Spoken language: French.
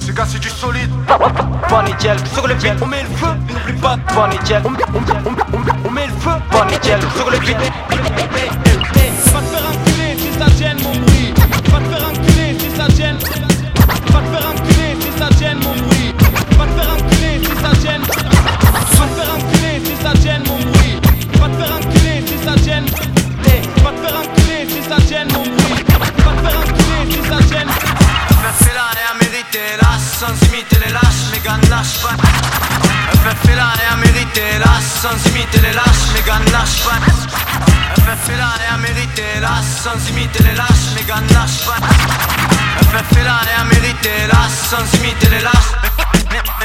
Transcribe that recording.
C'est gars, c'est du solide. Bonnie Gel sur le beat. On met le feu, n'oublie pas. Bonnie Gel. On met le feu. Bonnie Gel sur le beat. Va te faire enculer si ça gêne mon bruit. Va te faire enculer si ça gêne. Va te faire enculer si ça gêne mon bruit. Va te faire enculer si ça gêne. Va te faire enculer si ça gêne mon bruit. Va te faire enculer si ça gêne. Va te faire enculer si ça gêne mon bruit. Va te faire enculer si ça gêne. FF est là et a mérité l'as, sans imiter les lâches, Mégane lâche pas. FF est là et a mérité l'as, sans imiter les lâches, Mégane lâche pas. FF est là et a mérité l'as, sans imiter les lâches, Mégane lâche pas. FF est là et a mérité l'as, sans imiter les lâches.